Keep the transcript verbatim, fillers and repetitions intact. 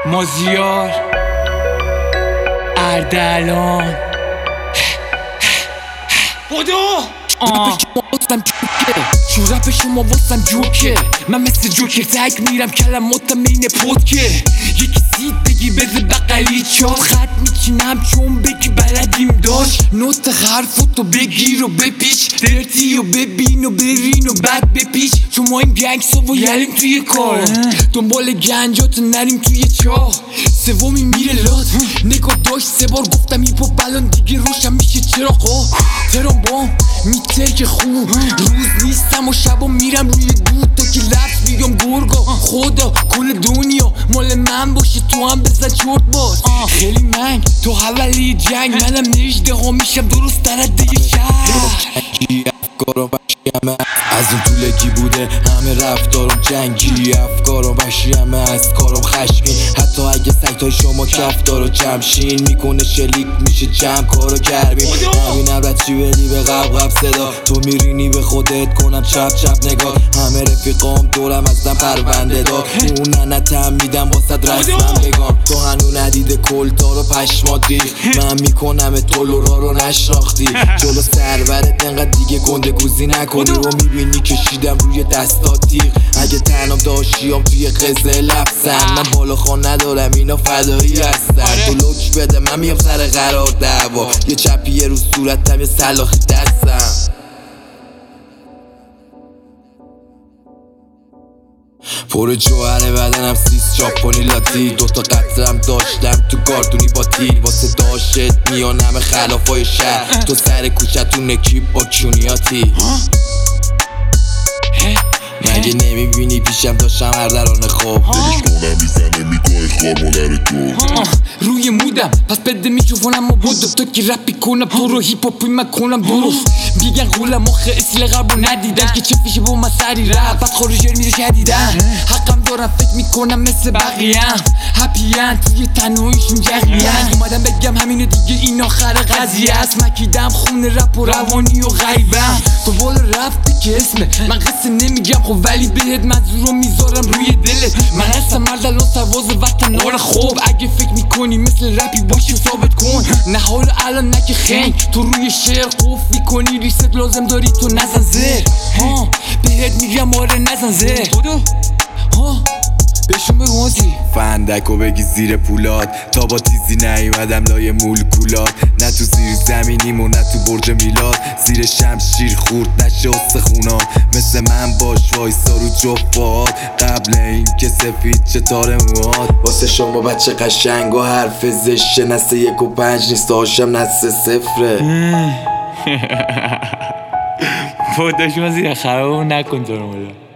مازیار اردلان بودو چون رپ شما واسم جوکه من مثل جوکر تک میرم کلماتم اینه پودکه یکی سید بگی بده بقلی چاد خط میچینم چون بگی بلدیم داشت نوت حرفاتو بگیر و بپیچ درتی و ببین و برین و بعد بپیچ چون ما این گنگ سو و یلیم توی کار دنبال گنجات نریم توی چاه سومی میره لاد نگاه داشت سه بار گفتم این پا بلان دیگه روشم میشه چراغا ترام بام میترک خوب روز نیستم و شبا میرم روی دود تا که لفظ میگم گرگا خدا کل دنیا مال من باشه تو هم بزن چرت باز خیلی منگ تو حولی جنگ منم نجده ها میشم درست درده شهر افکارم وحشیمه از اون طولکی بوده همه رفتارم جنگی افکارم وحشیمه از کارم خشمین حتی اگه سکتای شما کفتار و جمشین میکنه شلیک میشه جمع کارو کربیم همینم رچی بدی به قب قب صدا تو میرینی به خودت کنم چپ چپ نگاه همه رفیقام دورم ازدم پرونده دار اون ننتم میدم واسد رسمم بگم تو هنو ندیده کلتا رو پشمات ریخ من میکنم تو لورا رو نشناختی جلو سرورت انقدر دیگه گنده گوزی نکنی رو میبینی کشیدم روی دستات تیغ اگه تنم داشتیم توی قزه لبسن من بالا خان ندارم اینا فدایی هستن تو لوک بده من میام سر قرار دعوا یه چپیه رو صورتم یه سلاخی دستم پر جوهره بدنم سیس چاپونی لاتی دوتا قطرم داشتم تو گاردونی با تیر واسه داشت میان همه خلافای شهر تو سر کوچتون اکیپ با کیونیاتی مگه نمیبینی پیشم داشتم اردلان خوب دلش کنم میزنه میگاه خوار مادر تو روی مودم پس بده میکروفونم و بودم تا که رپی کنم تو رو هیپ هاپی من کنم درست میگن غولم آخه اصل غربو ندیدن که چه پیشه با من سری رپ بعد خارجر میره شدیدن حقم دارم فکر میکنم مثل بقیه هپیان توی تنهاییشون جغیان اومدم بگم همینو دیگه این آخر قضیه است مکیدم خون رپ و روانی و غیبم تو بالا رفته که اسمه من قصه نمیگم خب ولی بهت منظورو میذارم روی دلت من هستم اردلان سرباز وطن آره خوب اگه فکر میکنی مثل رپی باشی ثابت کن نه حالا الان نه که خنگ تو روی شعر خوف میکنی ریست لازم داری تو نزن زر ها بهت میگم آره نزن زر ها بهشون بگو هازی فندکو بگی زیر پولاد تا با تیزی نیومدم لای مولکولات نه تو زیر زمینیم و نه تو برج میلاد زیر شمشیر خورد نشه استخونات مثل من باش وایسا رو جفات قبل این که سفید چه تار موهات واسه شما بچه قشنگ و حرف زشه نسه یک و پنج نیست هاشم نسه صفره بوداشون زیر خرابو نکن تو رو مولا